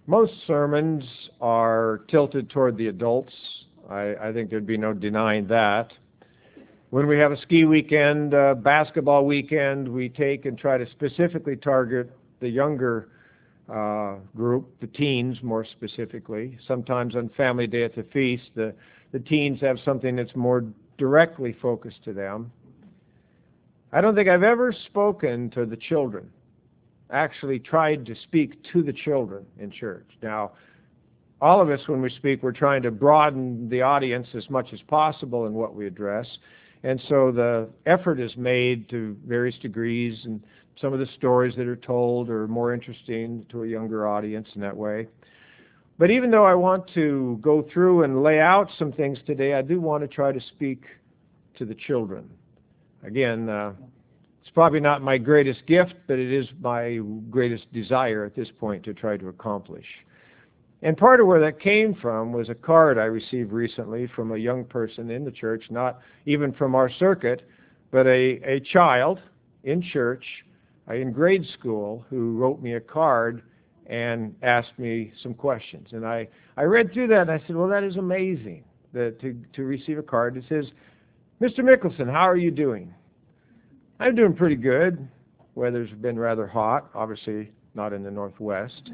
Most sermons are tilted toward the adults. I think there'd be no denying that. When we have a ski weekend, basketball weekend, we take and try to specifically target the younger group, the teens more specifically. Sometimes on Family Day at the feast, the teens have something that's more directly focused to them. I don't think I've ever spoken to the children, actually tried to speak to the children in church. Now, all of us, when we speak, we're trying to broaden the audience as much as possible in what we address. And so the effort is made to various degrees, and some of the stories that are told are more interesting to a younger audience in that way. But even though I want to go through and lay out some things today, I do want to try to speak to the children. Again, it's probably not my greatest gift, but it is my greatest desire at this point to try to accomplish. And part of where that came from was a card I received recently from a young person in the church, not even from our circuit, but a child in church, in grade school, who wrote me a card and asked me some questions. And I read through that and I said, well, that is amazing to receive a card that says, Mr. Mickelson, how are you doing? I'm doing pretty good. Weather's been rather hot, obviously not in the Northwest.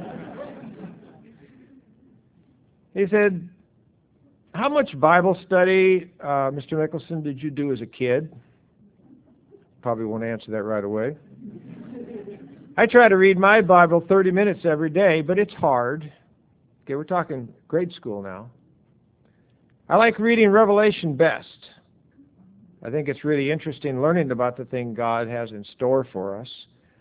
He said, how much Bible study, Mr. Mickelson, did you do as a kid? Probably won't answer that right away. I try to read my Bible 30 minutes every day, but it's hard. Okay, we're talking grade school now. I like reading Revelation best. I think it's really interesting learning about the thing God has in store for us.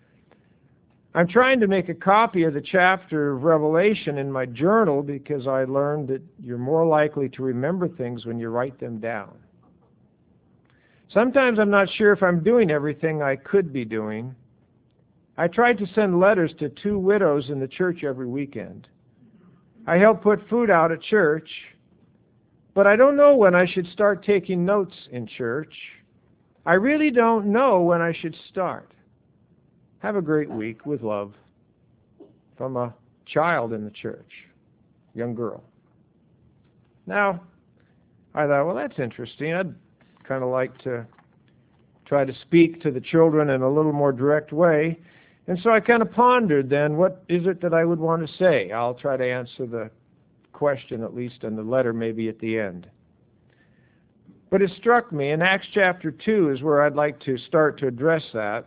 I'm trying to make a copy of the chapter of Revelation in my journal because I learned that you're more likely to remember things when you write them down. Sometimes I'm not sure if I'm doing everything I could be doing. I tried to send letters to 2 widows in the church every weekend. I help put food out at church, but I don't know when I should start taking notes in church. I really don't know when I should start. Have a great week with love. From a child in the church, young girl. Now, I thought, well, that's interesting. I'd kind of like to try to speak to the children in a little more direct way. And so I kind of pondered then, what is it that I would want to say? I'll try to answer the question, at least in the letter, maybe at the end. But it struck me, in Acts chapter 2 is where I'd like to start to address that.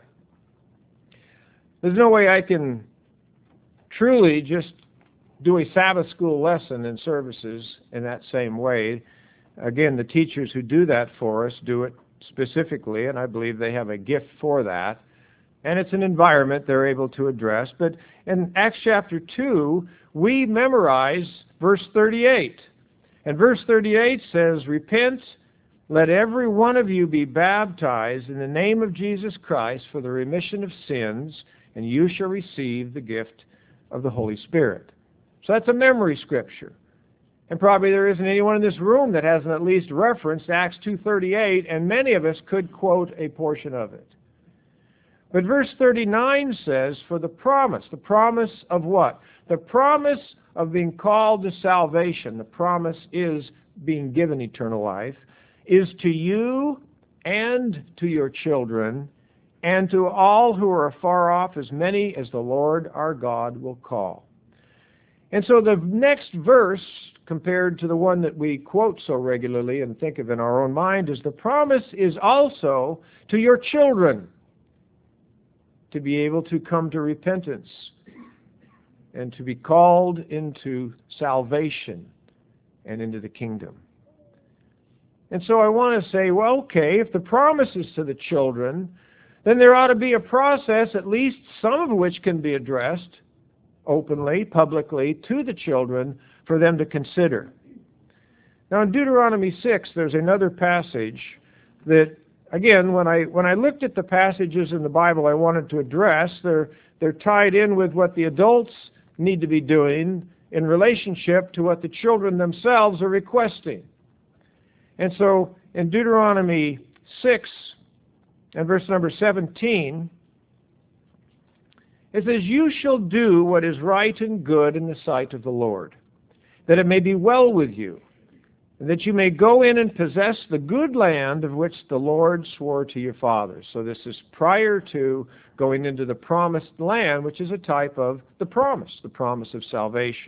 There's no way I can truly just do a Sabbath school lesson in services in that same way. Again, the teachers who do that for us do it specifically, and I believe they have a gift for that. And it's an environment they're able to address. But in Acts chapter 2, we memorize verse 38. And verse 38 says, repent, let every one of you be baptized in the name of Jesus Christ for the remission of sins, and you shall receive the gift of the Holy Spirit. So that's a memory scripture. And probably there isn't anyone in this room that hasn't at least referenced Acts 2:38, and many of us could quote a portion of it. But verse 39 says, for the promise of what? The promise of being called to salvation, the promise is being given eternal life, is to you and to your children, and to all who are afar off, as many as the Lord our God will call. And so the next verse, compared to the one that we quote so regularly and think of in our own mind, is the promise is also to your children to be able to come to repentance and to be called into salvation and into the kingdom. And so I want to say, well, okay, if the promise is to the children, then there ought to be a process, at least some of which can be addressed openly, publicly, to the children for them to consider. Now in Deuteronomy 6, there's another passage that, again, when I looked at the passages in the Bible I wanted to address, they're tied in with what the adults need to be doing in relationship to what the children themselves are requesting. And so in Deuteronomy 6, and verse number 17, It says, "You shall do what is right and good in the sight of the Lord, that it may be well with you, and that you may go in and possess the good land of which the Lord swore to your fathers." So this is prior to going into the promised land, which is a type of the promise of salvation.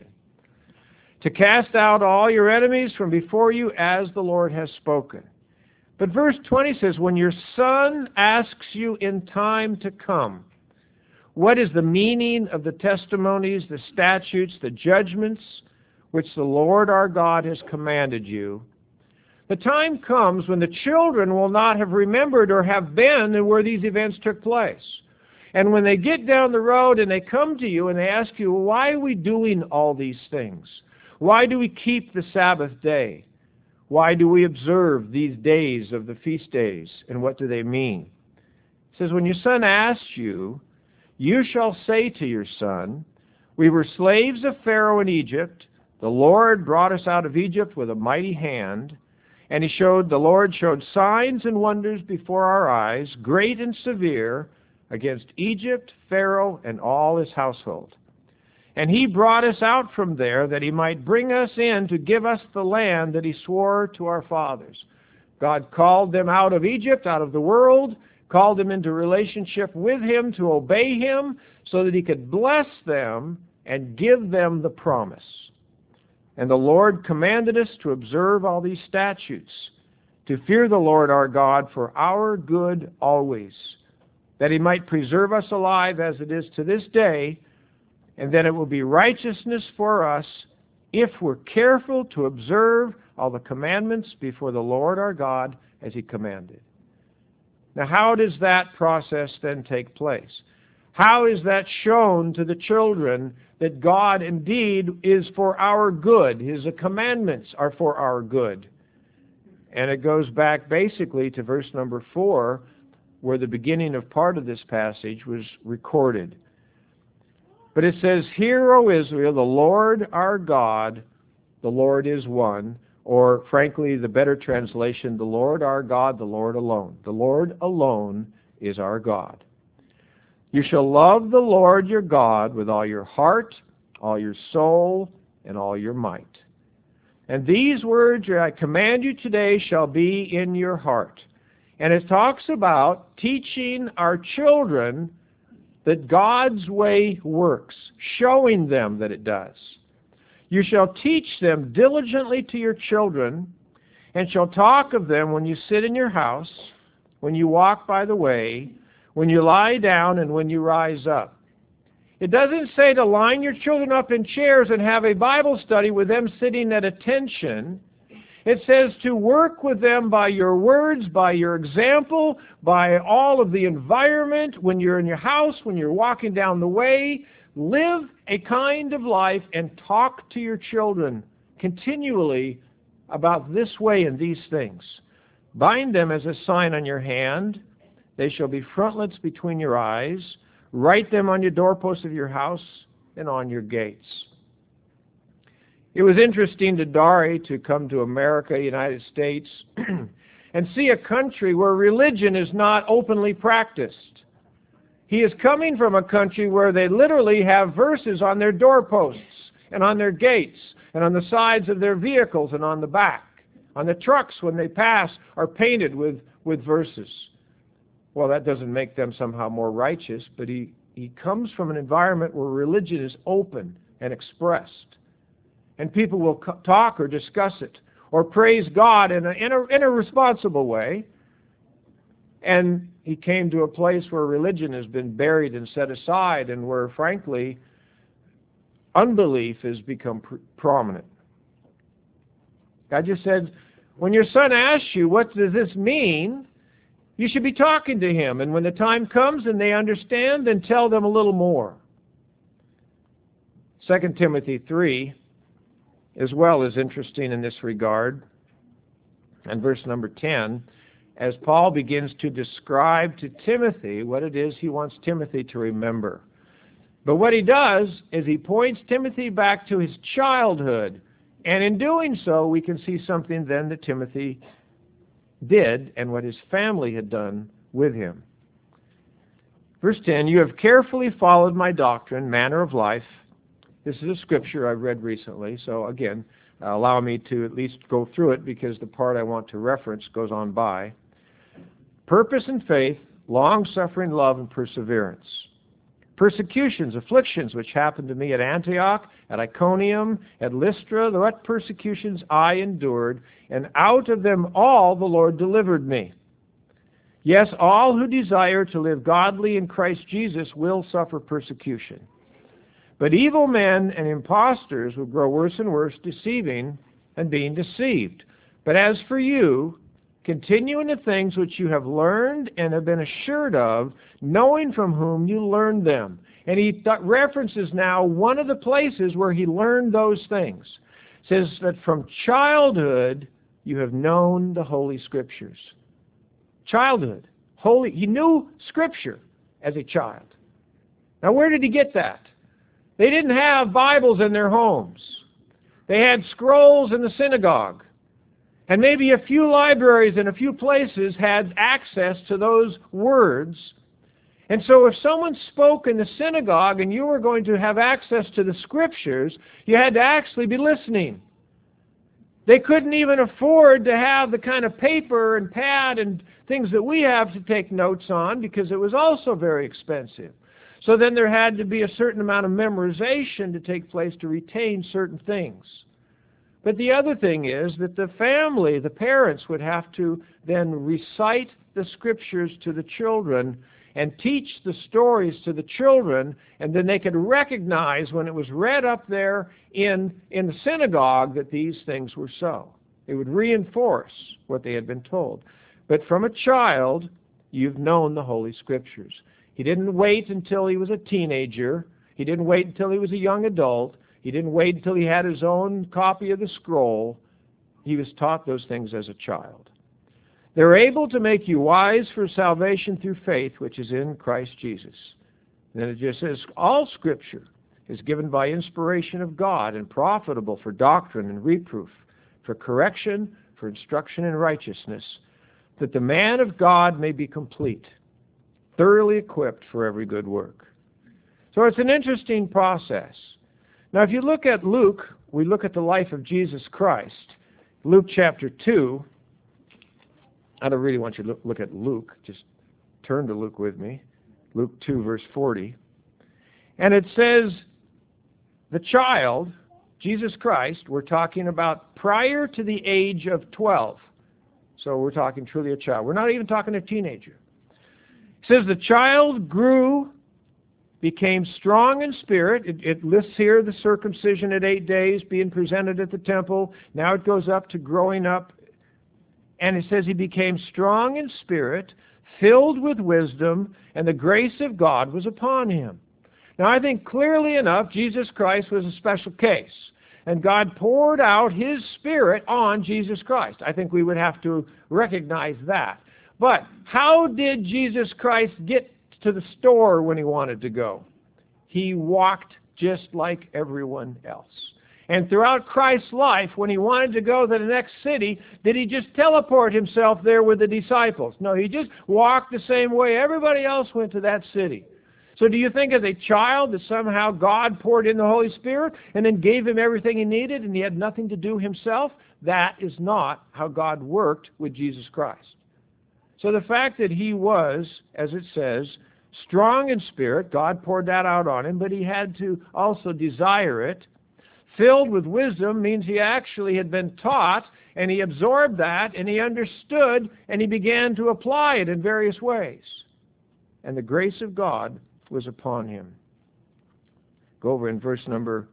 "To cast out all your enemies from before you, as the Lord has spoken." But verse 20 says, "When your son asks you in time to come, what is the meaning of the testimonies, the statutes, the judgments which the Lord our God has commanded you, the time comes when the children will not have remembered or have been where these events took place. And when they get down the road and they come to you and they ask you, why are we doing all these things? Why do we keep the Sabbath day? Why do we observe these days of the feast days? And what do they mean?" It says, "When your son asks you, you shall say to your son, we were slaves of Pharaoh in Egypt. The Lord brought us out of Egypt with a mighty hand, and the Lord showed signs and wonders before our eyes, great and severe, against Egypt, Pharaoh, and all his household. And he brought us out from there that he might bring us in to give us the land that he swore to our fathers." God called them out of Egypt, out of the world, called them into relationship with him to obey him so that he could bless them and give them the promise. "And the Lord commanded us to observe all these statutes, to fear the Lord our God for our good always, that he might preserve us alive as it is to this day, and that it will be righteousness for us if we're careful to observe all the commandments before the Lord our God as he commanded." Now, how does that process then take place? How is that shown to the children that God indeed is for our good? His commandments are for our good. And it goes back basically to verse number 4, where the beginning of part of this passage was recorded. But it says, "Hear, O Israel, the Lord our God, the Lord is one." Or, frankly, the better translation, "The Lord our God, the Lord alone." The Lord alone is our God. "You shall love the Lord your God with all your heart, all your soul, and all your might. And these words I command you today shall be in your heart." And it talks about teaching our children that God's way works, showing them that it does. "You shall teach them diligently to your children, and shall talk of them when you sit in your house, when you walk by the way, when you lie down, and when you rise up." It doesn't say to line your children up in chairs and have a Bible study with them sitting at attention. It says to work with them by your words, by your example, by all of the environment, when you're in your house, when you're walking down the way. Live a kind of life and talk to your children continually about this way and these things. "Bind them as a sign on your hand. They shall be frontlets between your eyes. Write them on your doorposts of your house and on your gates." It was interesting to Dari to come to America, United States, and see a country where religion is not openly practiced. He is coming from a country where they literally have verses on their doorposts and on their gates and on the sides of their vehicles and on the back. On the trucks when they pass are painted with verses. Well, that doesn't make them somehow more righteous, but he comes from an environment where religion is open and expressed. And people will talk or discuss it or praise God in a responsible way. And he came to a place where religion has been buried and set aside, and where, frankly, unbelief has become prominent. God just said, when your son asks you, what does this mean? You should be talking to him. And when the time comes and they understand, then tell them a little more. 2 Timothy 3 as well is interesting in this regard. And verse number 10, as Paul begins to describe to Timothy what it is he wants Timothy to remember. But what he does is he points Timothy back to his childhood. And in doing so, we can see something then that Timothy did and what his family had done with him. Verse 10, you have carefully followed my doctrine, manner of life. This is a scripture I've read recently, so again, allow me to at least go through it because the part I want to reference goes on by. Purpose and faith, long-suffering love and perseverance. Persecutions, afflictions, which happened to me at Antioch, at Iconium, at Lystra, what persecutions I endured, and out of them all the Lord delivered me. Yes, all who desire to live godly in Christ Jesus will suffer persecution. But evil men and impostors will grow worse and worse, deceiving and being deceived. But as for you, continue in the things which you have learned and have been assured of, knowing from whom you learned them. And he references now one of the places where he learned those things. It says that from childhood you have known the Holy Scriptures. Childhood. Holy. He knew Scripture as a child. Now where did he get that? They didn't have Bibles in their homes. They had scrolls in the synagogue. And maybe a few libraries in a few places had access to those words. And so if someone spoke in the synagogue and you were going to have access to the Scriptures, you had to actually be listening. They couldn't even afford to have the kind of paper and pad and things that we have to take notes on because it was also very expensive. So then there had to be a certain amount of memorization to take place to retain certain things. But the other thing is that the family, the parents, would have to then recite the Scriptures to the children and teach the stories to the children, and then they could recognize when it was read up there in the synagogue that these things were so. It would reinforce what they had been told. But from a child, you've known the Holy Scriptures. He didn't wait until he was a teenager. He didn't wait until he was a young adult. He didn't wait until he had his own copy of the scroll. He was taught those things as a child. They're able to make you wise for salvation through faith, which is in Christ Jesus. And then it just says, all Scripture is given by inspiration of God and profitable for doctrine and reproof, for correction, for instruction in righteousness, that the man of God may be complete, thoroughly equipped for every good work. So it's an interesting process. Now, if you look at Luke, we look at the life of Jesus Christ. Luke chapter 2, I don't really want you to look at Luke. Just turn to Luke with me. Luke 2, verse 40. And it says, the child, Jesus Christ, we're talking about prior to the age of 12. So we're talking truly a child. We're not even talking a teenager. It says the child grew, became strong in spirit. It lists here the circumcision at 8 days, being presented at the temple. Now it goes up to growing up. And it says he became strong in spirit, filled with wisdom, and the grace of God was upon him. Now I think clearly enough, Jesus Christ was a special case. And God poured out His Spirit on Jesus Christ. I think we would have to recognize that. But how did Jesus Christ get to the store when He wanted to go? He walked just like everyone else. And throughout Christ's life, when He wanted to go to the next city, did He just teleport Himself there with the disciples? No, He just walked the same way everybody else went to that city. So do you think as a child that somehow God poured in the Holy Spirit and then gave him everything he needed and he had nothing to do himself? That is not how God worked with Jesus Christ. So the fact that he was, as it says, strong in spirit, God poured that out on him, but he had to also desire it. Filled with wisdom means he actually had been taught and he absorbed that and he understood and he began to apply it in various ways. And the grace of God was upon him. Go over in verse number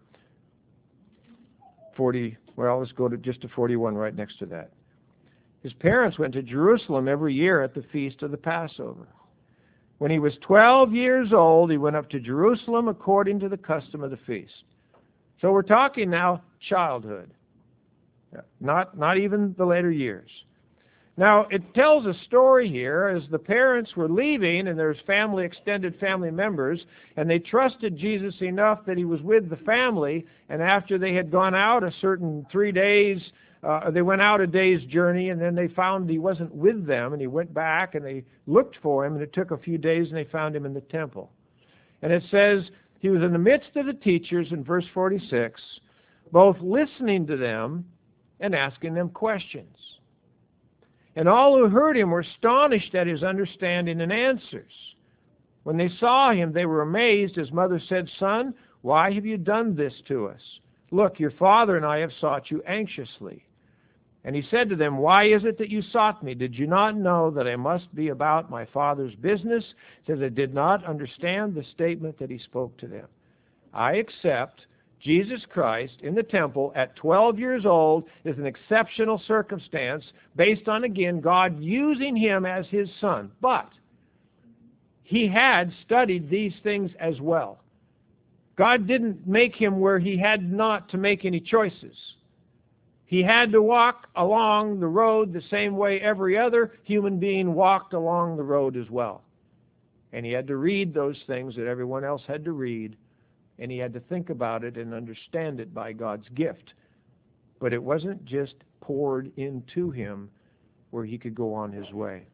40. Well, let's go to just to 41 right next to that. His parents went to Jerusalem every year at the feast of the Passover. When he was 12 years old, he went up to Jerusalem according to the custom of the feast. So we're talking now childhood, not even the later years. Now, it tells a story here as the parents were leaving and there's extended family members, and they trusted Jesus enough that he was with the family, and after they had gone out a certain 3 days, they went out a day's journey, and then they found he wasn't with them, and he went back, and they looked for him, and it took a few days, and they found him in the temple. And it says he was in the midst of the teachers in verse 46, both listening to them and asking them questions. And all who heard him were astonished at his understanding and answers. When they saw him, they were amazed. His mother said, "Son, why have you done this to us? Look, your father and I have sought you anxiously." And he said to them, "Why is it that you sought me? Did you not know that I must be about my Father's business?" It says they did not understand the statement that he spoke to them. I accept Jesus Christ in the temple at 12 years old is an exceptional circumstance based on, again, God using him as his son. But he had studied these things as well. God didn't make him where he had not to make any choices. He had to walk along the road the same way every other human being walked along the road as well. And he had to read those things that everyone else had to read, and he had to think about it and understand it by God's gift. But it wasn't just poured into him where he could go on his way.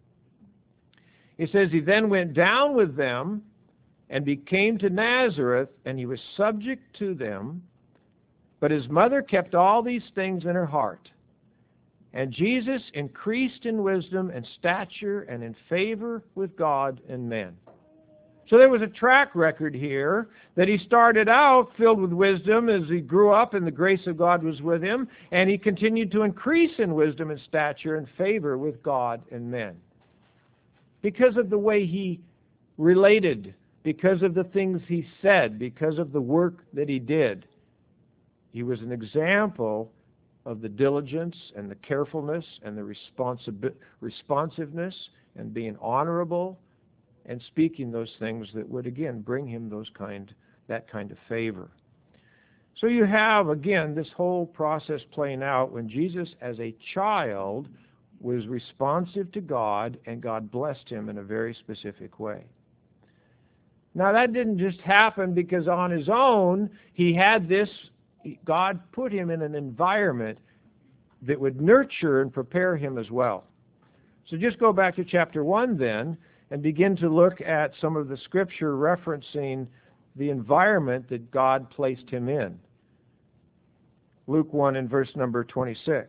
It says he then went down with them and came to Nazareth, and he was subject to them. But his mother kept all these things in her heart. And Jesus increased in wisdom and stature and in favor with God and men. So there was a track record here that he started out filled with wisdom as he grew up and the grace of God was with him, and he continued to increase in wisdom and stature and favor with God and men. Because of the way he related, because of the things he said, because of the work that he did. He was an example of the diligence and the carefulness and the responsiveness and being honorable and speaking those things that would, again, bring him that kind of favor. So you have, again, this whole process playing out when Jesus, as a child, was responsive to God, and God blessed him in a very specific way. Now, that didn't just happen because on his own he had this. God put him in an environment that would nurture and prepare him as well. So just go back to chapter 1 then and begin to look at some of the scripture referencing the environment that God placed him in. Luke 1 and verse number 26. It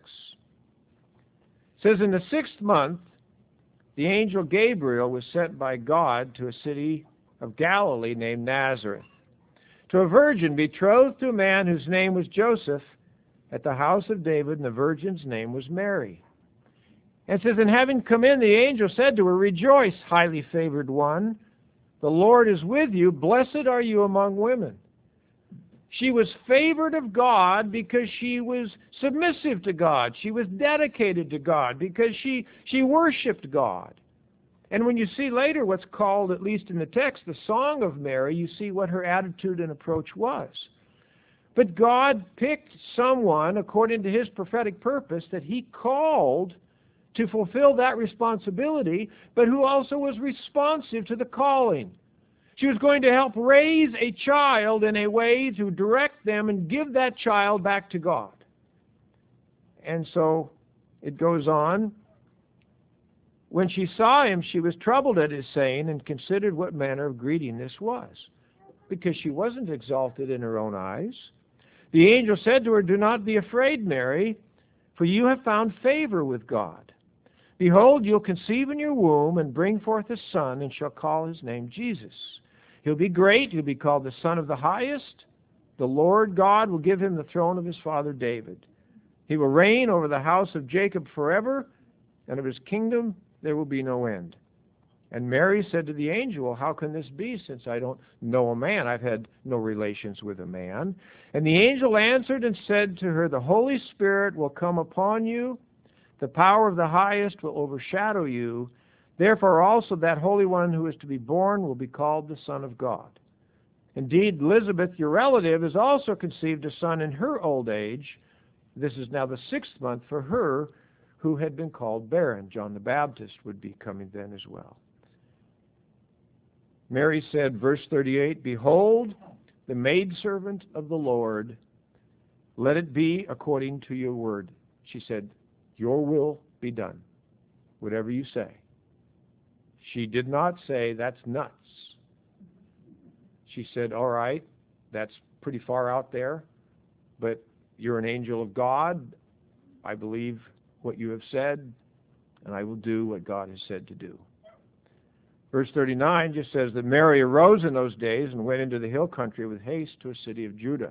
says, "In the 6th month, the angel Gabriel was sent by God to a city of Galilee named Nazareth, to a virgin betrothed to a man whose name was Joseph, at the house of David, and the virgin's name was Mary. And it says, and having come in, the angel said to her, Rejoice, highly favored one, the Lord is with you, blessed are you among women. She was favored of God because she was submissive to God. She was dedicated to God because she worshiped God. And when you see later what's called, at least in the text, the Song of Mary, you see what her attitude and approach was. But God picked someone according to his prophetic purpose that he called to fulfill that responsibility, but who also was responsive to the calling. She was going to help raise a child in a way to direct them and give that child back to God. And so it goes on. When she saw him, she was troubled at his saying and considered what manner of greeting this was, because she wasn't exalted in her own eyes. The angel said to her, Do not be afraid, Mary, for you have found favor with God. Behold, you'll conceive in your womb and bring forth a son, and shall call his name Jesus. He'll be great. He'll be called the Son of the Highest. The Lord God will give him the throne of his father David. He will reign over the house of Jacob forever, and of his kingdom there will be no end. And Mary said to the angel, Well, how can this be, since I don't know a man? I've had no relations with a man. And the angel answered and said to her, The Holy Spirit will come upon you. The power of the Highest will overshadow you. Therefore also that Holy One who is to be born will be called the Son of God. Indeed, Elizabeth, your relative, has also conceived a son in her old age. This is now the 6th month for her who had been called barren. John the Baptist would be coming then as well. Mary said, verse 38, Behold, the maidservant of the Lord, let it be according to your word. She said, "Your will be done, whatever you say." She did not say, "That's nuts." She said, "All right, that's pretty far out there, but you're an angel of God. I believe what you have said, and I will do what God has said to do." Verse 39 just says that Mary arose in those days and went into the hill country with haste to a city of Judah,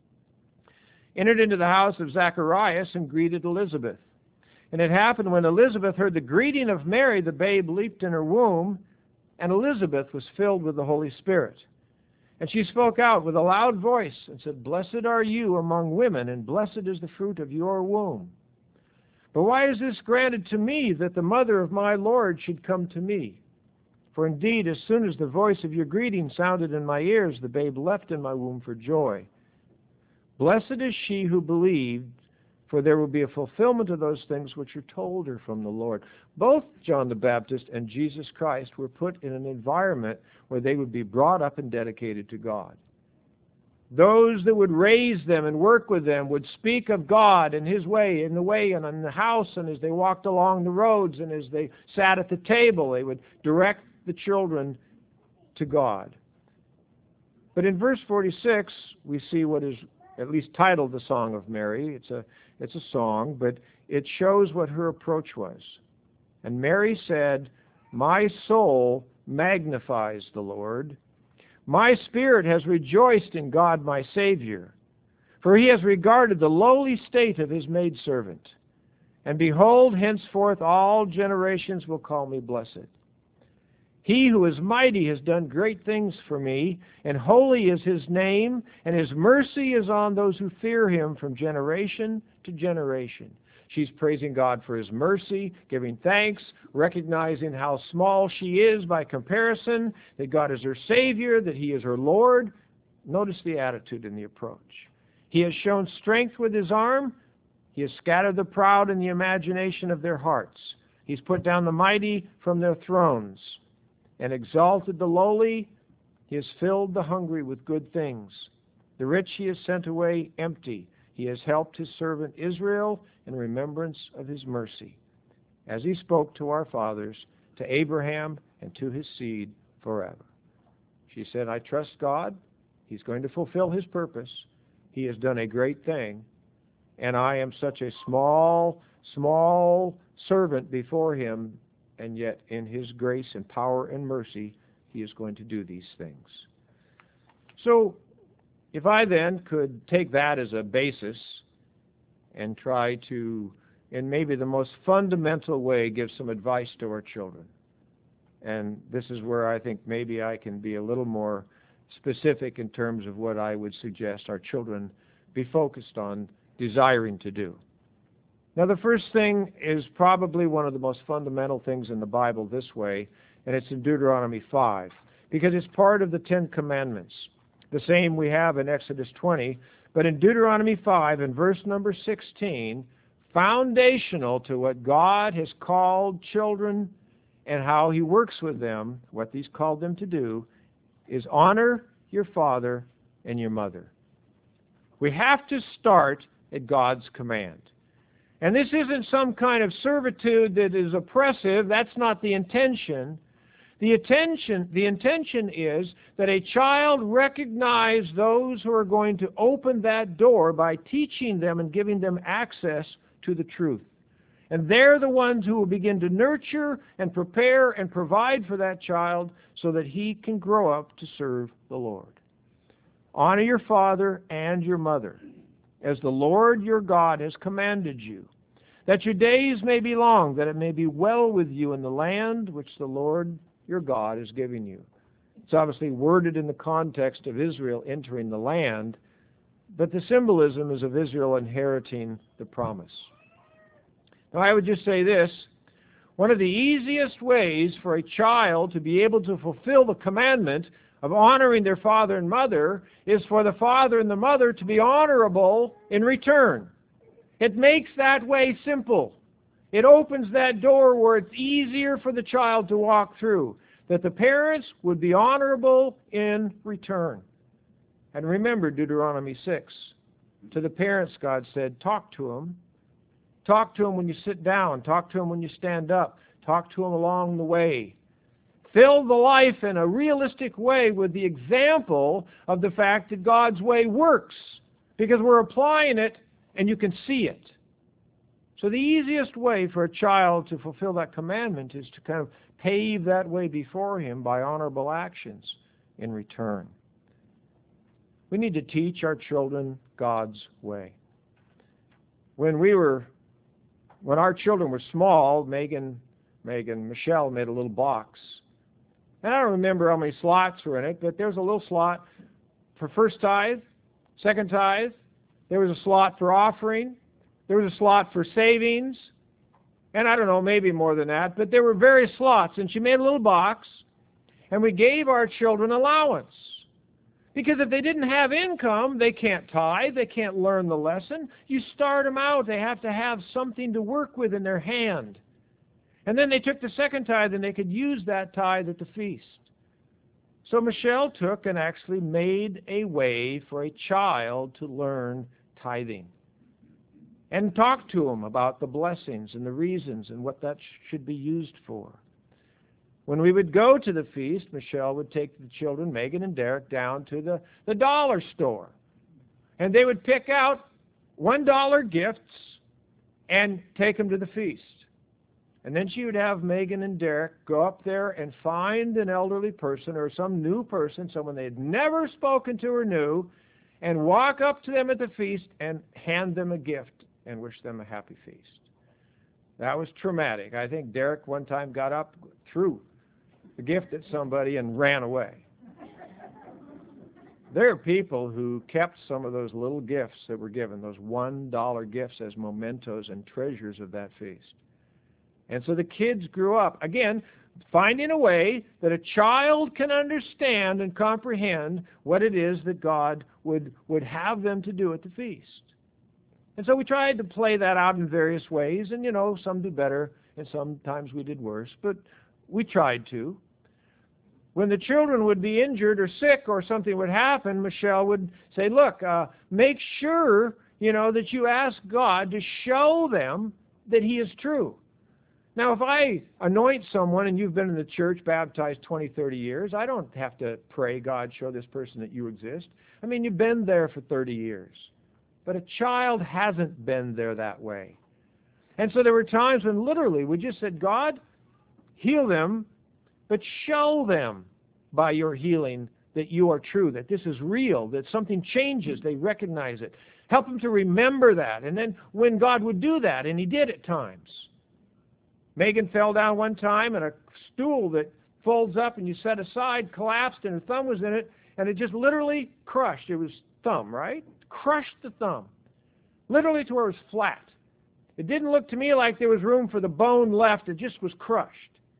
entered into the house of Zacharias, and greeted Elizabeth. And it happened when Elizabeth heard the greeting of Mary, the babe leaped in her womb, and Elizabeth was filled with the Holy Spirit. And she spoke out with a loud voice and said, "Blessed are you among women, and blessed is the fruit of your womb. But why is this granted to me, that the mother of my Lord should come to me? For indeed, as soon as the voice of your greeting sounded in my ears, the babe leapt in my womb for joy. Blessed is she who believed, for there will be a fulfillment of those things which are told her from the Lord." Both John the Baptist and Jesus Christ were put in an environment where they would be brought up and dedicated to God. Those that would raise them and work with them would speak of God and His way, in the way and in the house, and as they walked along the roads and as they sat at the table, they would direct the children to God. But in verse 46, we see what is at least titled the Song of Mary. It's a song, but it shows what her approach was. And Mary said, "My soul magnifies the Lord. My spirit has rejoiced in God my Savior, for He has regarded the lowly state of His maidservant. And behold, henceforth all generations will call me blessed. He who is mighty has done great things for me, and holy is His name, and His mercy is on those who fear Him from generation to generation." She's praising God for His mercy, giving thanks, recognizing how small she is by comparison, that God is her Savior, that He is her Lord. Notice the attitude and the approach. He has shown strength with His arm. He has scattered the proud in the imagination of their hearts. He's put down the mighty from their thrones and exalted the lowly. He has filled the hungry with good things. The rich He has sent away empty. He has helped His servant Israel in remembrance of His mercy, as He spoke to our fathers, to Abraham, and to his seed forever. She said, "I trust God. He's going to fulfill His purpose. He has done a great thing, and I am such a small servant before Him, and yet in His grace and power and mercy, He is going to do these things." So, if I then could take that as a basis and try to, in maybe the most fundamental way, give some advice to our children. And this is where I think maybe I can be a little more specific in terms of what I would suggest our children be focused on desiring to do. Now, the first thing is probably one of the most fundamental things in the Bible this way, and it's in Deuteronomy 5, because it's part of the Ten Commandments. The same we have in Exodus 20, but in Deuteronomy 5, in verse number 16, foundational to what God has called children and how He works with them, what He's called them to do, is honor your father and your mother. We have to start at God's command. And this isn't some kind of servitude that is oppressive. That's not the intention. The intention is that a child recognize those who are going to open that door by teaching them and giving them access to the truth. And they're the ones who will begin to nurture and prepare and provide for that child so that he can grow up to serve the Lord. Honor your father and your mother, as the Lord your God has commanded you, that your days may be long, that it may be well with you in the land which the Lord your God is giving you. It's obviously worded in the context of Israel entering the land, but the symbolism is of Israel inheriting the promise. Now, I would just say this. One of the easiest ways for a child to be able to fulfill the commandment of honoring their father and mother is for the father and the mother to be honorable in return. It makes that way simple. It opens that door where it's easier for the child to walk through, that the parents would be honorable in return. And remember Deuteronomy 6. To the parents, God said, talk to them Talk to them when you sit down. Talk to them when you stand up. Talk to them along the way. Fill the life in a realistic way with the example of the fact that God's way works, because we're applying it and you can see it. So the easiest way for a child to fulfill that commandment is to kind of pave that way before him by honorable actions in return. We need to teach our children God's way. When our children were small, Michelle made a little box. And I don't remember how many slots were in it, but there was a little slot for first tithe, second tithe. There was a slot for offering. There was a slot for savings. And I don't know, maybe more than that. But there were various slots. And she made a little box. And we gave our children allowance. Because if they didn't have income, they can't tithe. They can't learn the lesson. You start them out. They have to have something to work with in their hand. And then they took the second tithe, and they could use that tithe at the feast. So Michelle took and actually made a way for a child to learn tithing. And talked to them about the blessings and the reasons and what that should be used for. When we would go to the feast, Michelle would take the children, Megan and Derek, down to the dollar store. And they would pick out $1 gifts and take them to the feast. And then she would have Megan and Derek go up there and find an elderly person or some new person, someone they had never spoken to or knew, and walk up to them at the feast and hand them a gift and wish them a happy feast. That was traumatic. I think Derek one time got up, threw the gift at somebody, and ran away. There are people who kept some of those little gifts that were given, those $1 gifts, as mementos and treasures of that feast. And so the kids grew up, again, finding a way that a child can understand and comprehend what it is that God would have them to do at the feast. And so we tried to play that out in various ways, and, some did better, and sometimes we did worse, but we tried to. When the children would be injured or sick or something would happen, Michelle would say, look, make sure, that you ask God to show them that He is true. Now, if I anoint someone and you've been in the church baptized 20, 30 years, I don't have to pray, God, show this person that you exist. I mean, you've been there for 30 years. But a child hasn't been there that way. And so there were times when literally we just said, God, heal them, but show them by your healing that you are true, that this is real, that something changes, they recognize it. Help them to remember that. And then when God would do that, and He did at times. Megan fell down one time, and a stool that folds up and you set aside collapsed, and her thumb was in it, and it just literally crushed. It was thumb, right? Crushed the thumb. Literally to where it was flat. It didn't look to me like there was room for the bone left. It just was crushed.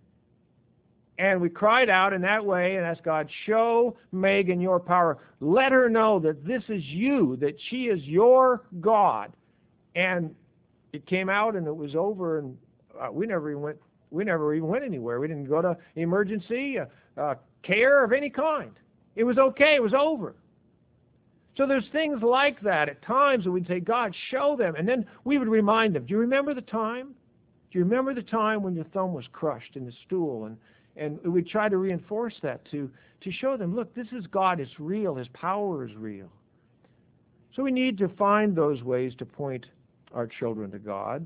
And we cried out in that way and asked God, show Megan your power. Let her know that this is you, that she is your God. And it came out and it was over, and we never even went anywhere. We didn't go to emergency care of any kind. It was okay. It was over. So there's things like that at times that we'd say, God, show them. And then we would remind them, do you remember the time? Do you remember the time when your thumb was crushed in the stool? And we'd try to reinforce that to show them, look, this is God. It's real. His power is real. So we need to find those ways to point our children to God.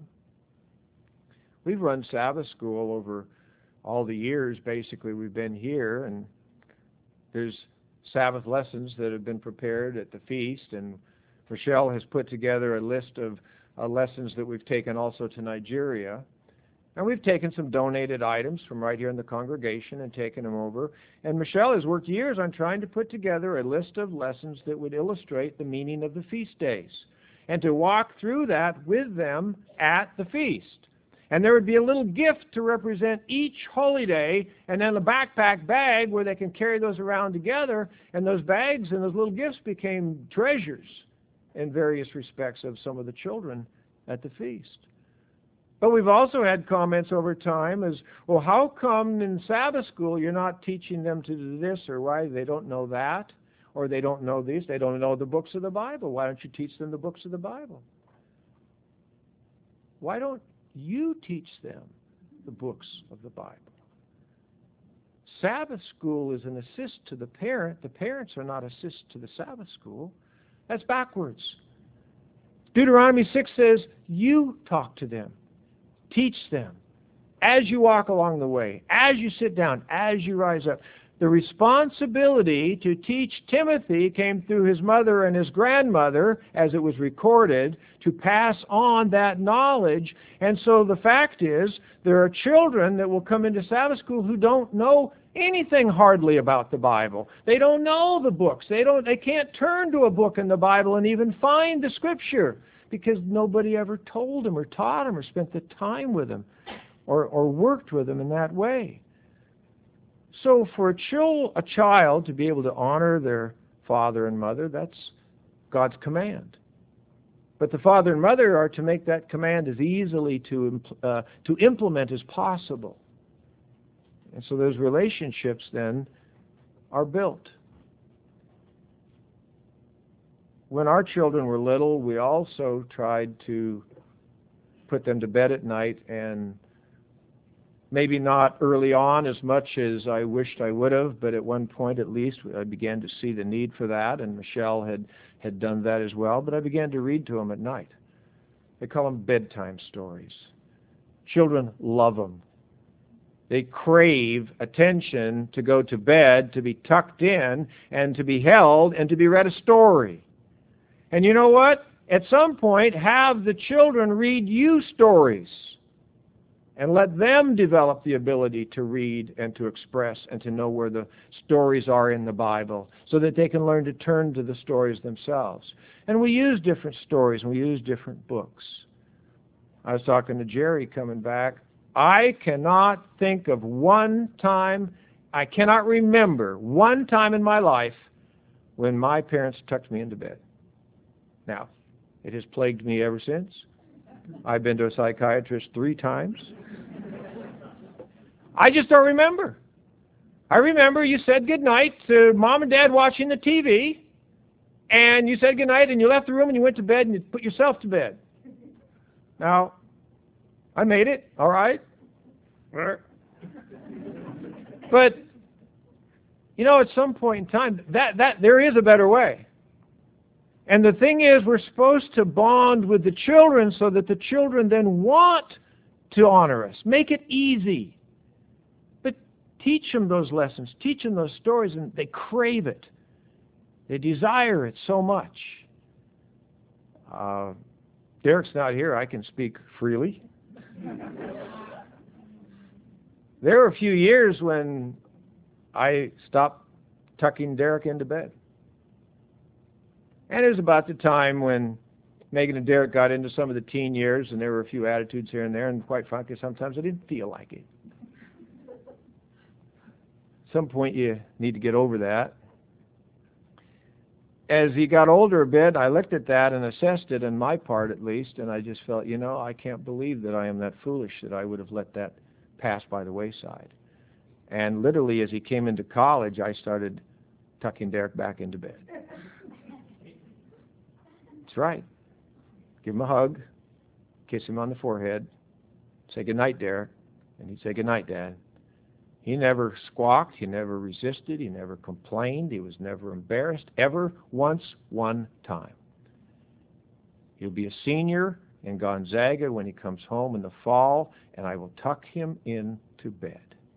We've run Sabbath school over all the years, basically, we've been here, and there's Sabbath lessons that have been prepared at the feast, and Michelle has put together a list of lessons that we've taken also to Nigeria. And we've taken some donated items from right here in the congregation and taken them over. And Michelle has worked years on trying to put together a list of lessons that would illustrate the meaning of the feast days, and to walk through that with them at the feast. And there would be a little gift to represent each holy day, and then a backpack bag where they can carry those around together, and those bags and those little gifts became treasures in various respects of some of the children at the feast. But we've also had comments over time as, well, how come in Sabbath school you're not teaching them to do this, or why they don't know that, or they don't know this, they don't know the books of the Bible. Why don't you teach them the books of the Bible? why don't you teach them the books of the Bible? Sabbath school is an assist to the parent. The parents are not assist to the Sabbath school. That's backwards. Deuteronomy 6 says, you talk to them. Teach them. As you walk along the way, as you sit down, as you rise up. The responsibility to teach Timothy came through his mother and his grandmother, as it was recorded, to pass on that knowledge. And so the fact is, there are children that will come into Sabbath school who don't know anything hardly about the Bible. They don't know the books. They can't turn to a book in the Bible and even find the Scripture because nobody ever told them or taught them or spent the time with them or worked with them in that way. So for a child to be able to honor their father and mother, that's God's command. But the father and mother are to make that command as easily to implement as possible. And so those relationships then are built. When our children were little, we also tried to put them to bed at night, and maybe not early on as much as I wished I would have, but at one point at least I began to see the need for that, and Michelle had done that as well, but I began to read to them at night. They call them bedtime stories. Children love them. They crave attention to go to bed, to be tucked in, and to be held, and to be read a story. And you know what? At some point, have the children read you stories. And let them develop the ability to read and to express and to know where the stories are in the Bible so that they can learn to turn to the stories themselves. And we use different stories and we use different books. I was talking to Jerry coming back. I cannot think of one time, I cannot remember one time in my life when my parents tucked me into bed. Now, it has plagued me ever since. I've been to a psychiatrist 3 times. I just don't remember. I remember you said goodnight to Mom and Dad watching the TV, and you said goodnight, and you left the room, and you went to bed, and you put yourself to bed. Now, I made it, all right? But, you know, at some point in time, that there is a better way. And the thing is, we're supposed to bond with the children so that the children then want to honor us. Make it easy. But teach them those lessons. Teach them those stories, and they crave it. They desire it so much. Derek's not here. I can speak freely. There were a few years when I stopped tucking Derek into bed. And it was about the time when Megan and Derek got into some of the teen years, and there were a few attitudes here and there, and quite frankly, sometimes I didn't feel like it. At some point, you need to get over that. As he got older a bit, I looked at that and assessed it, on my part at least, and I just felt, you know, I can't believe that I am that foolish that I would have let that pass by the wayside. And literally, as he came into college, I started tucking Derek back into bed. That's right. Give him a hug, kiss him on the forehead, say goodnight, Derek, and he'd say goodnight, Dad. He never squawked, he never resisted, he never complained, he was never embarrassed, ever once, one time. He'll be a senior in Gonzaga when he comes home in the fall, and I will tuck him into bed.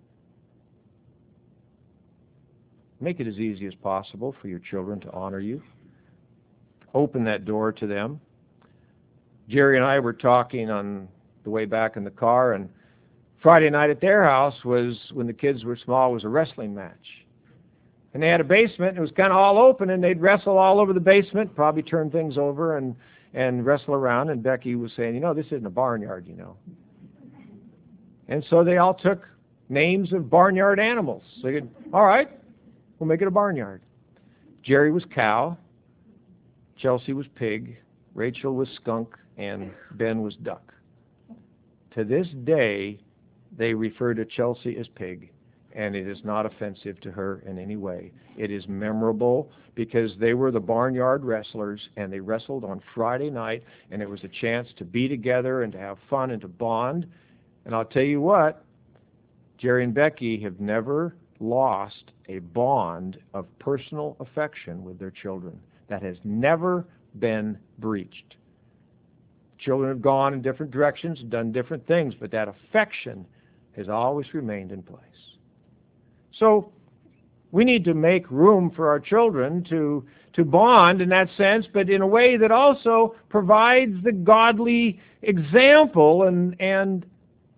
Make it as easy as possible for your children to honor you. Open that door to them. Jerry and I were talking on the way back in the car, and Friday night at their house was, when the kids were small, was a wrestling match. And they had a basement, and it was kind of all open, and they'd wrestle all over the basement, probably turn things over and wrestle around. And Becky was saying, you know, this isn't a barnyard, you know. And so they all took names of barnyard animals. So they could, all right, we'll make it a barnyard. Jerry was cow, Chelsea was pig, Rachel was skunk, and Ben was duck. To this day, they refer to Chelsea as pig, and it is not offensive to her in any way. It is memorable because they were the barnyard wrestlers, and they wrestled on Friday night, and it was a chance to be together and to have fun and to bond. And I'll tell you what, Jerry and Becky have never lost a bond of personal affection with their children. That has never been breached. Children have gone in different directions and done different things, but that affection has always remained in place. So we need to make room for our children to bond in that sense, but in a way that also provides the godly example and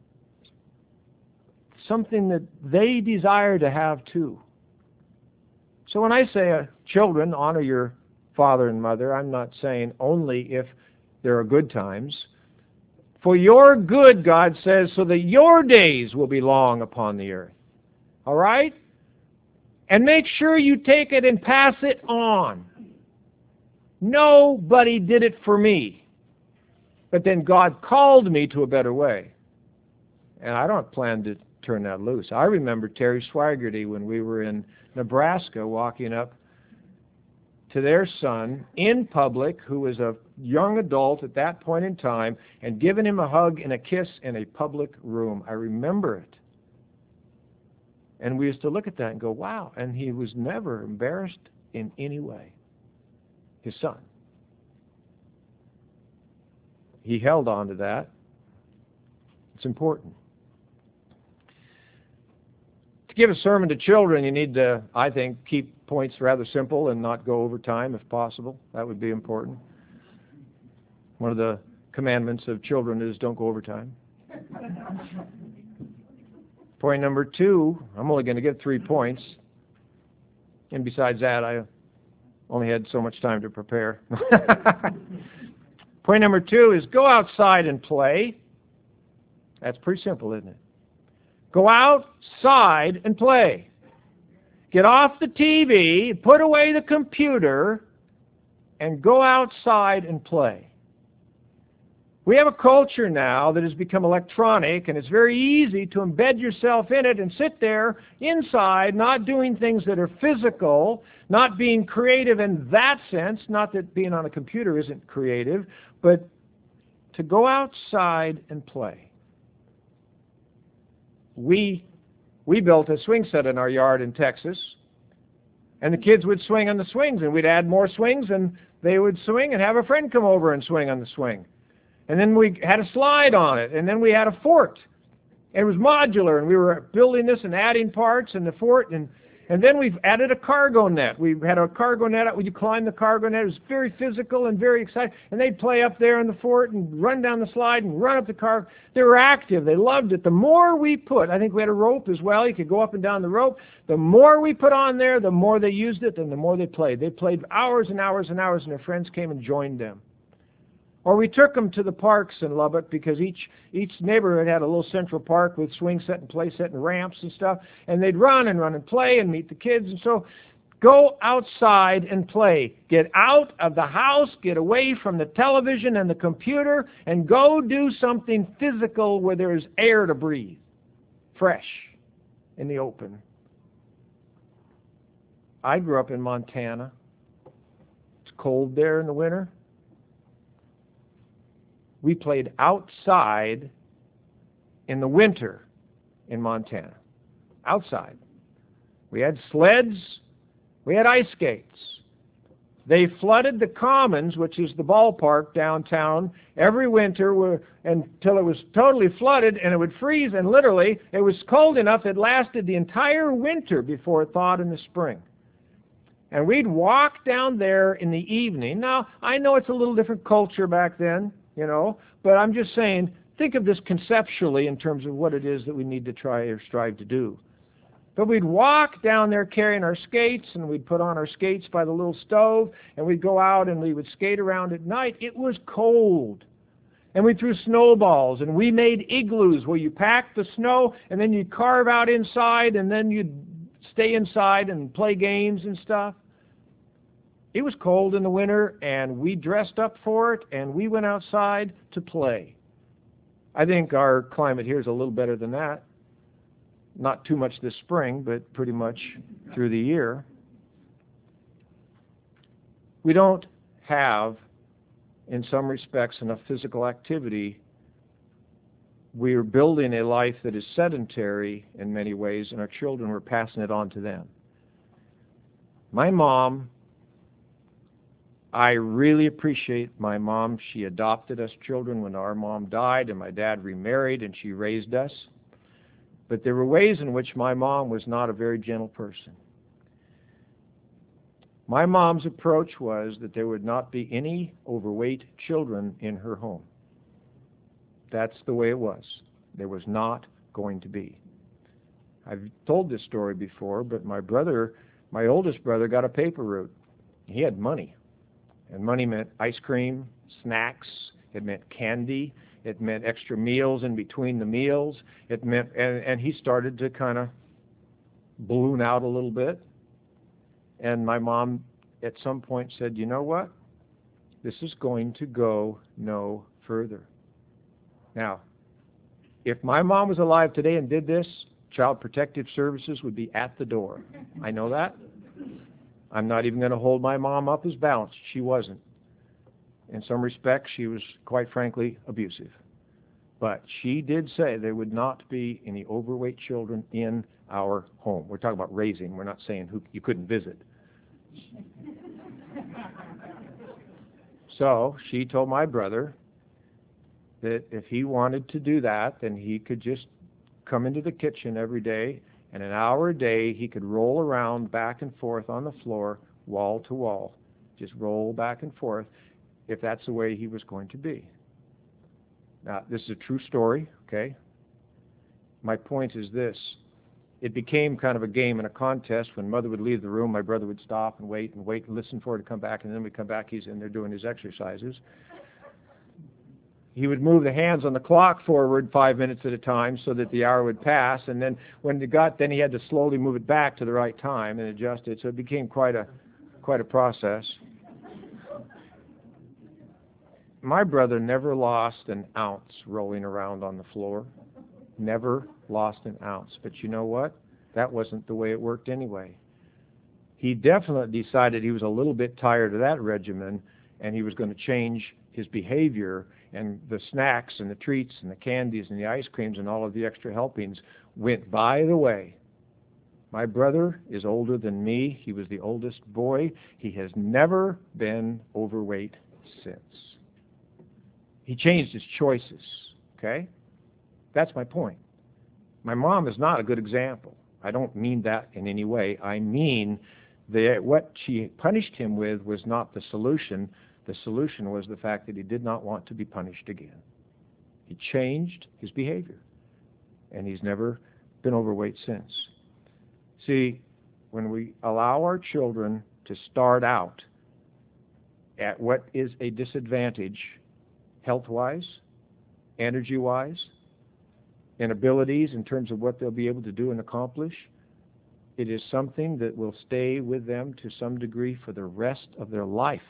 something that they desire to have too. So when I say, children, honor your father and mother, I'm not saying only if there are good times. For your good, God says, so that your days will be long upon the earth. All right? And make sure you take it and pass it on. Nobody did it for me. But then God called me to a better way. And I don't plan to turn that loose. I remember Terry Swaggerty when we were in Nebraska walking up to their son in public, who was a young adult at that point in time, and giving him a hug and a kiss in a public room. I remember it. And we used to look at that and go, wow. And he was never embarrassed in any way. His son. He held on to that. It's important. To give a sermon to children, you need to, I think, keep points rather simple and not go over time if possible. That would be important. One of the commandments of children is don't go over time. Point number 2, I'm only going to give 3 points. And besides that, I only had so much time to prepare. Point number 2 is go outside and play. That's pretty simple, isn't it? Go outside and play. Get off the TV, put away the computer, and go outside and play. We have a culture now that has become electronic, and it's very easy to embed yourself in it and sit there inside, not doing things that are physical, not being creative in that sense, not that being on a computer isn't creative, but to go outside and play. We built a swing set in our yard in Texas, and the kids would swing on the swings, and we'd add more swings, and they would swing and have a friend come over and swing on the swing. And then we had a slide on it, and then we had a fort. And it was modular, and we were building this and adding parts in the fort, and then we've added a cargo net. We had a cargo net out where you climb the cargo net. It was very physical and very exciting. And they'd play up there in the fort and run down the slide and run up the cargo. They were active. They loved it. The more we put, I think we had a rope as well. You could go up and down the rope. The more we put on there, the more they used it, and the more they played. They played hours and hours and hours, and their friends came and joined them. Or we took them to the parks in Lubbock because each neighborhood had a little central park with swing set and play set and ramps and stuff. And they'd run and play and meet the kids. And so go outside and play. Get out of the house, get away from the television and the computer, and go do something physical where there's air to breathe. Fresh in the open. I grew up in Montana. It's cold there in the winter. We played outside in the winter in Montana. Outside. We had sleds. We had ice skates. They flooded the Commons, which is the ballpark downtown, every winter until it was totally flooded, and it would freeze, and literally it was cold enough it lasted the entire winter before it thawed in the spring. And we'd walk down there in the evening. Now, I know it's a little different culture back then. But I'm just saying, think of this conceptually in terms of what it is that we need to try or strive to do. But we'd walk down there carrying our skates, and we'd put on our skates by the little stove, and we'd go out and we would skate around at night. It was cold. And we threw snowballs, and we made igloos where you packed the snow, and then you'd carve out inside, and then you'd stay inside and play games and stuff. It was cold in the winter, and we dressed up for it, and we went outside to play. I think our climate here is a little better than that. not too much this spring, but pretty much through the year. We don't have, in some respects, enough physical activity. We are building a life that is sedentary in many ways, and our children, we're passing it on to them. My mom, I really appreciate my mom. She adopted us children when our mom died, and my dad remarried, and she raised us. But there were ways in which my mom was not a very gentle person. My mom's approach was that there would not be any overweight children in her home. That's the way it was. There was not going to be. I've told this story before, but my oldest brother, got a paper route. He had money. And money meant ice cream, snacks, it meant candy, it meant extra meals in between the meals. It meant, and he started to kind of balloon out a little bit. And my mom at some point said, you know what? This is going to go no further. Now, if my mom was alive today and did this, Child Protective Services would be at the door. I know that. I'm not even going to hold my mom up as balanced. She wasn't. In some respects, she was, quite frankly, abusive. But she did say there would not be any overweight children in our home. We're talking about raising. We're not saying who you couldn't visit. So she told my brother that if he wanted to do that, then he could just come into the kitchen every day, and an hour a day he could roll around back and forth on the floor, wall to wall, just roll back and forth, if that's the way he was going to be. Now, this is a true story, okay? My point is this. It became kind of a game and a contest. When Mother would leave the room, my brother would stop and wait and listen for her to come back, and then we'd come back, he's in there doing his exercises. He would move the hands on the clock forward 5 minutes at a time so that the hour would pass, and then when it got, then he had to slowly move it back to the right time and adjust it, so it became quite a process. My brother never lost an ounce rolling around on the floor. Never lost an ounce. But you know what? That wasn't the way it worked anyway. He definitely decided he was a little bit tired of that regimen, and he was going to change his behavior, and the snacks and the treats and the candies and the ice creams and all of the extra helpings went by the way. My brother is older than me. He was the oldest boy. He has never been overweight since. He changed his choices, okay? That's my point. My mom is not a good example. I don't mean that in any way. I mean that what she punished him with was not the solution. The solution was the fact that he did not want to be punished again. He changed his behavior, and he's never been overweight since. See, when we allow our children to start out at what is a disadvantage, health-wise, energy-wise, and abilities in terms of what they'll be able to do and accomplish, it is something that will stay with them to some degree for the rest of their life.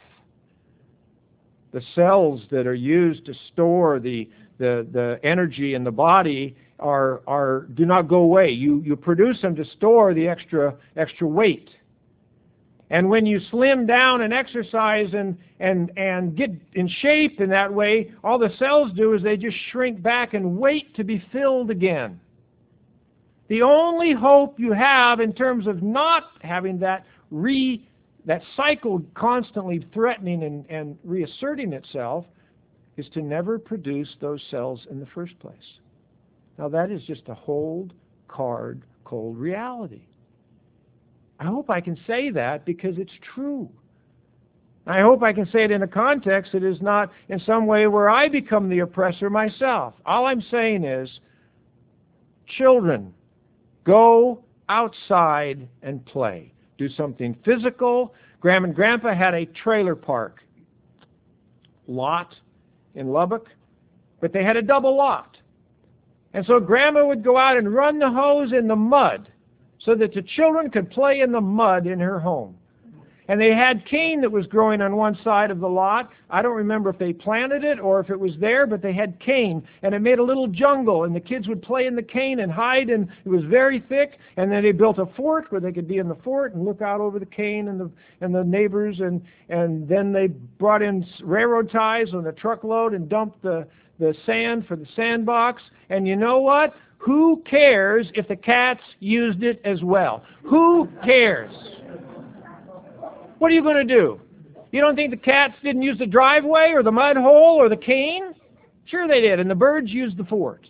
The cells that are used to store the energy in the body do not go away. You produce them to store the extra weight. And when you slim down and exercise and get in shape in that way, all the cells do is they just shrink back and wait to be filled again. The only hope you have in terms of not having that cycle constantly threatening and reasserting itself is to never produce those cells in the first place. Now that is just a cold reality. I hope I can say that because it's true. I hope I can say it in a context that is not in some way where I become the oppressor myself. All I'm saying is, children, go outside and play. Do something physical. Grandma and Grandpa had a trailer park lot in Lubbock, but they had a double lot. And so Grandma would go out and run the hose in the mud so that the children could play in the mud in her home. And they had cane that was growing on one side of the lot. I don't remember if they planted it or if it was there, but they had cane. And it made a little jungle, and the kids would play in the cane and hide, and it was very thick. And then they built a fort where they could be in the fort and look out over the cane and the neighbors. And then they brought in railroad ties on a truckload and dumped the sand for the sandbox. And you know what? Who cares if the cats used it as well? Who cares? What are you going to do? You don't think the cats didn't use the driveway or the mud hole or the cane? Sure they did, and the birds used the fort.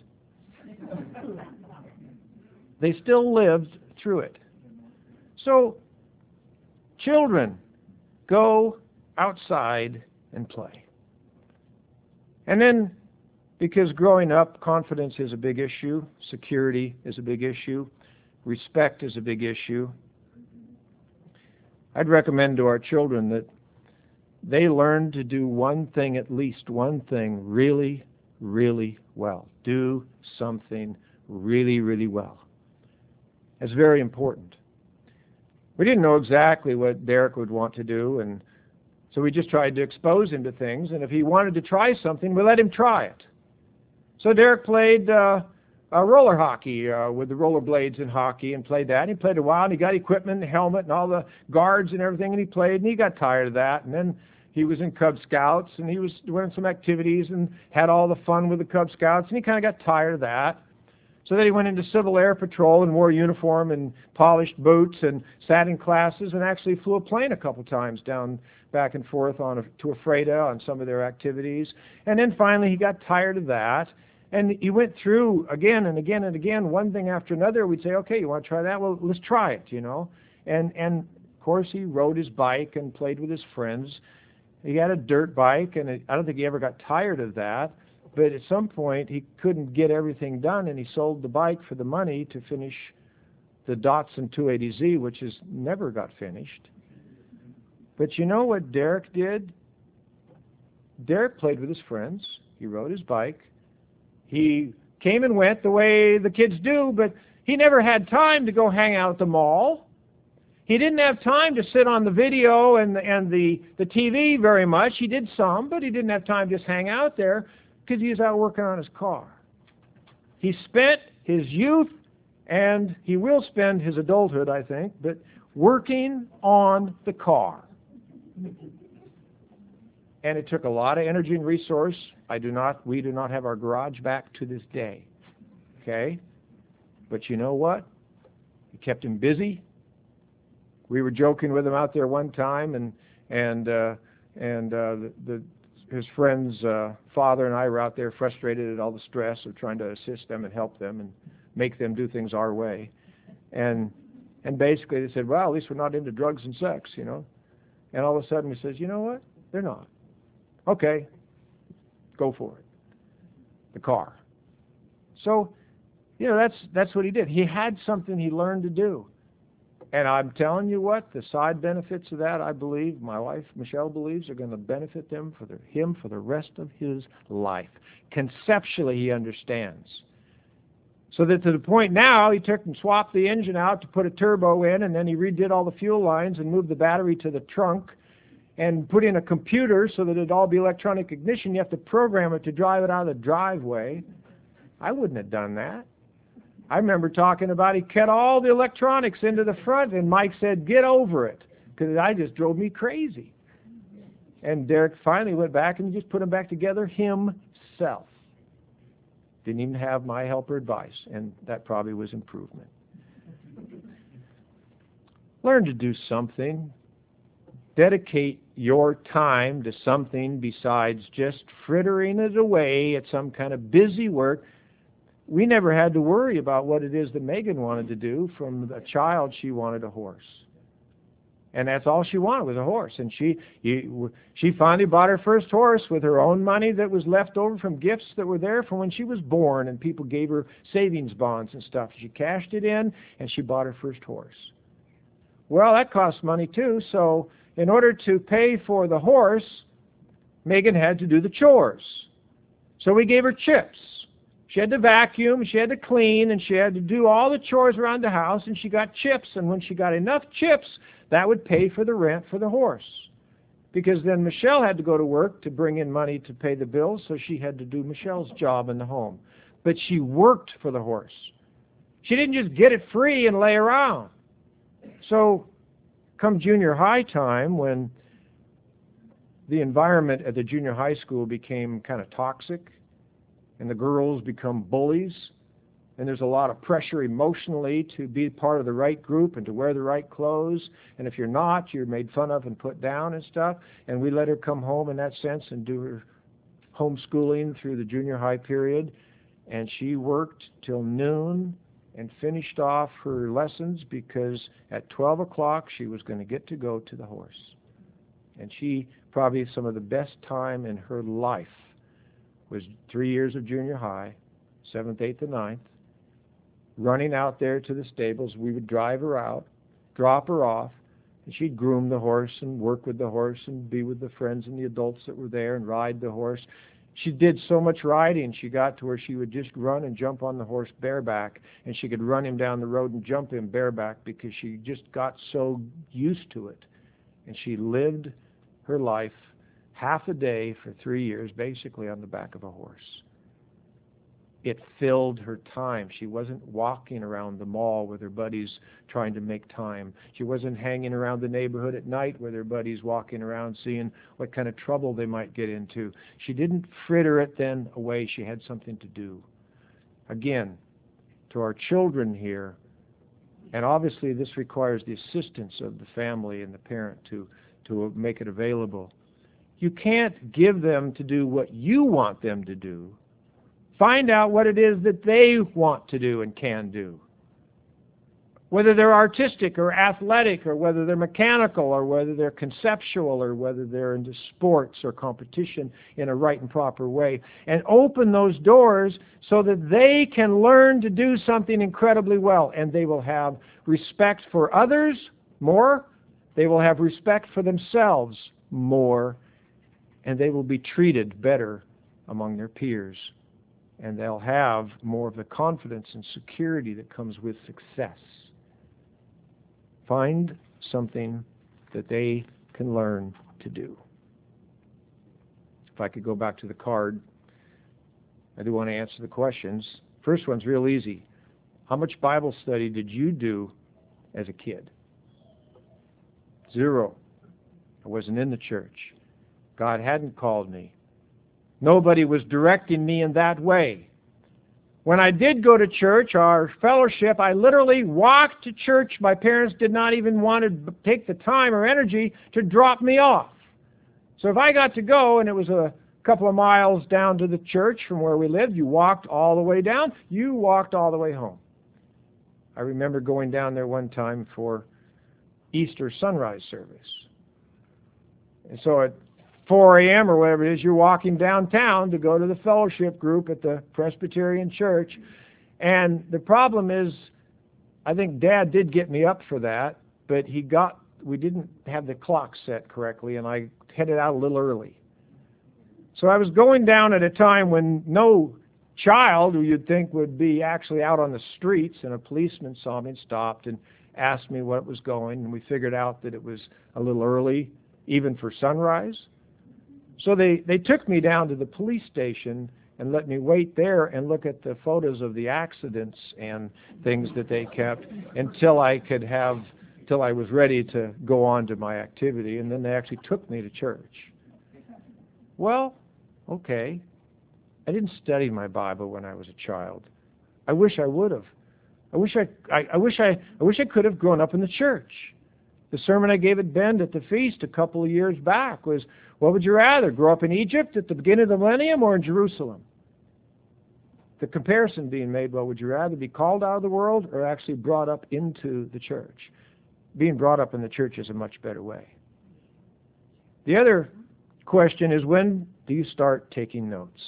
They still lived through it. So, children, go outside and play. And then, because growing up, confidence is a big issue, security is a big issue, respect is a big issue, I'd recommend to our children that they learn to do one thing, at least one thing, really, really well. Do something really, really well. It's very important. We didn't know exactly what Derek would want to do, and so we just tried to expose him to things, and if he wanted to try something, we let him try it. So Derek played roller hockey with the roller blades in hockey and played that. And he played a while, and he got equipment, and helmet, and all the guards and everything, and he played, and he got tired of that. And then he was in Cub Scouts, and he was doing some activities and had all the fun with the Cub Scouts, and he kind of got tired of that. So then he went into Civil Air Patrol and wore a uniform and polished boots and sat in classes and actually flew a plane a couple times down back and forth to Ephrata on some of their activities. And then finally he got tired of that. And he went through again and again and again, one thing after another. We'd say, okay, you want to try that? Well, let's try it, you know. And of course, he rode his bike and played with his friends. He had a dirt bike, and I don't think he ever got tired of that. But at some point, he couldn't get everything done, and he sold the bike for the money to finish the Datsun 280Z, which has never got finished. But you know what Derek did? Derek played with his friends. He rode his bike. He came and went the way the kids do, but he never had time to go hang out at the mall. He didn't have time to sit on the video and the TV very much. He did some, but he didn't have time to just hang out there because he was out working on his car. He spent his youth, and he will spend his adulthood, I think, but working on the car. And it took a lot of energy and resource. We do not have our garage back to this day. Okay? But you know what? It kept him busy. We were joking with him out there one time, and his friend's father and I were out there frustrated at all the stress of trying to assist them and help them and make them do things our way. And basically they said, well, at least we're not into drugs and sex, you know. And all of a sudden he says, you know what? They're not. Okay, go for it. The car. So, you know, that's what he did. He had something he learned to do. And I'm telling you what, the side benefits of that, I believe, my wife, Michelle, believes, are going to benefit him for the rest of his life. Conceptually, he understands. So that to the point now, he took and swapped the engine out to put a turbo in, and then he redid all the fuel lines and moved the battery to the trunk and put in a computer so that it'd all be electronic ignition. You have to program it to drive it out of the driveway. I wouldn't have done that. I remember talking about he cut all the electronics into the front, and Mike said, get over it, because I just drove me crazy. And Derek finally went back and just put them back together himself. Didn't even have my help or advice, and that probably was improvement. Learn to do something. Dedicate your time to something besides just frittering it away at some kind of busy work. We never had to worry about what it is that Megan wanted to do. From a child, she wanted a horse. And that's all she wanted was a horse. And she finally bought her first horse with her own money that was left over from gifts that were there from when she was born, and people gave her savings bonds and stuff. She cashed it in, and she bought her first horse. Well, that cost money too, so in order to pay for the horse, Megan had to do the chores. So we gave her chips. She had to vacuum, she had to clean, and she had to do all the chores around the house, and she got chips. And when she got enough chips, that would pay for the rent for the horse. Because then Michelle had to go to work to bring in money to pay the bills, so she had to do Michelle's job in the home. But she worked for the horse. She didn't just get it free and lay around. So come junior high time, when the environment at the junior high school became kind of toxic, and the girls become bullies, and there's a lot of pressure emotionally to be part of the right group and to wear the right clothes, and if you're not, you're made fun of and put down and stuff. And we let her come home in that sense and do her homeschooling through the junior high period, and she worked till noon and finished off her lessons, because at 12 o'clock she was going to get to go to the horse. And she, probably some of the best time in her life, was 3 years of junior high, 7th, 8th, and 9th, running out there to the stables. We would drive her out, drop her off, and she'd groom the horse and work with the horse and be with the friends and the adults that were there and ride the horse. She did so much riding, she got to where she would just run and jump on the horse bareback, and she could run him down the road and jump him bareback, because she just got so used to it. And she lived her life half a day for 3 years, basically on the back of a horse. It filled her time. She wasn't walking around the mall with her buddies trying to make time. She wasn't hanging around the neighborhood at night with her buddies, walking around seeing what kind of trouble they might get into. She didn't fritter it then away. She had something to do. Again, to our children here, and obviously this requires the assistance of the family and the parent to make it available. You can't give them to do what you want them to do. Find out what it is that they want to do and can do. Whether they're artistic or athletic, or whether they're mechanical, or whether they're conceptual, or whether they're into sports or competition in a right and proper way. And open those doors so that they can learn to do something incredibly well. And they will have respect for others more. They will have respect for themselves more. And they will be treated better among their peers. And they'll have more of the confidence and security that comes with success. Find something that they can learn to do. If I could go back to the card, I do want to answer the questions. First one's real easy. How much Bible study did you do as a kid? 0. I wasn't in the church. God hadn't called me. Nobody was directing me in that way. When I did go to church, our fellowship, I literally walked to church. My parents did not even want to take the time or energy to drop me off. So if I got to go, and it was a couple of miles down to the church from where we lived, you walked all the way down, you walked all the way home. I remember going down there one time for Easter sunrise service. And so at 4 a.m. or whatever it is, you're walking downtown to go to the fellowship group at the Presbyterian Church. And the problem is, I think Dad did get me up for that, but we didn't have the clock set correctly, and I headed out a little early. So I was going down at a time when no child who you'd think would be actually out on the streets, and a policeman saw me and stopped and asked me what was going, and we figured out that it was a little early, even for sunrise. So they took me down to the police station and let me wait there and look at the photos of the accidents and things that they kept until I was ready to go on to my activity, and then they actually took me to church. Well, okay. I didn't study my Bible when I was a child. I wish I would have. I wish I could have grown up in the church. The sermon I gave at Bend at the feast a couple of years back was, what would you rather, grow up in Egypt at the beginning of the millennium or in Jerusalem? The comparison being made, well, would you rather be called out of the world or actually brought up into the church? Being brought up in the church is a much better way. The other question is, when do you start taking notes?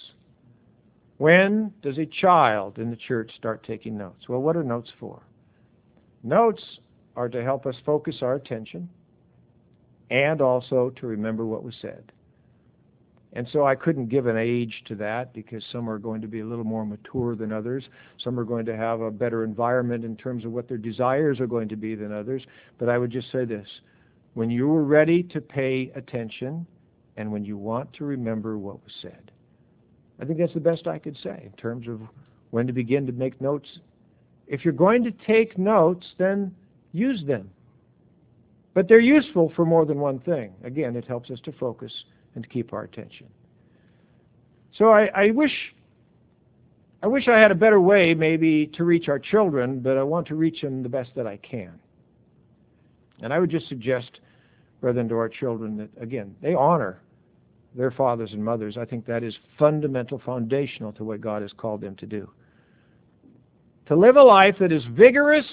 When does a child in the church start taking notes? Well, what are notes for? Notes are to help us focus our attention and also to remember what was said. And so I couldn't give an age to that because some are going to be a little more mature than others. Some are going to have a better environment in terms of what their desires are going to be than others. But I would just say this. When you are ready to pay attention and when you want to remember what was said. I think that's the best I could say in terms of when to begin to make notes. If you're going to take notes, then use them. But they're useful for more than one thing. Again, it helps us to focus and to keep our attention. So I wish I had a better way maybe to reach our children, but I want to reach them the best that I can. And I would just suggest, brethren, to our children that, again, they honor their fathers and mothers. I think that is fundamental, foundational to what God has called them to do. To live a life that is vigorous,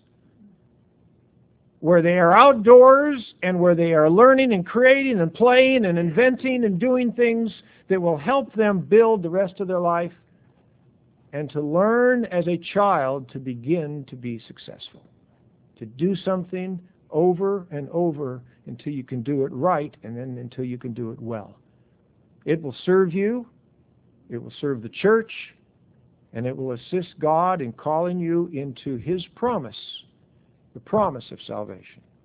where they are outdoors and where they are learning and creating and playing and inventing and doing things that will help them build the rest of their life, and to learn as a child to begin to be successful, to do something over and over until you can do it right and then until you can do it well. It will serve you, it will serve the church, and it will assist God in calling you into His promise, the promise of salvation.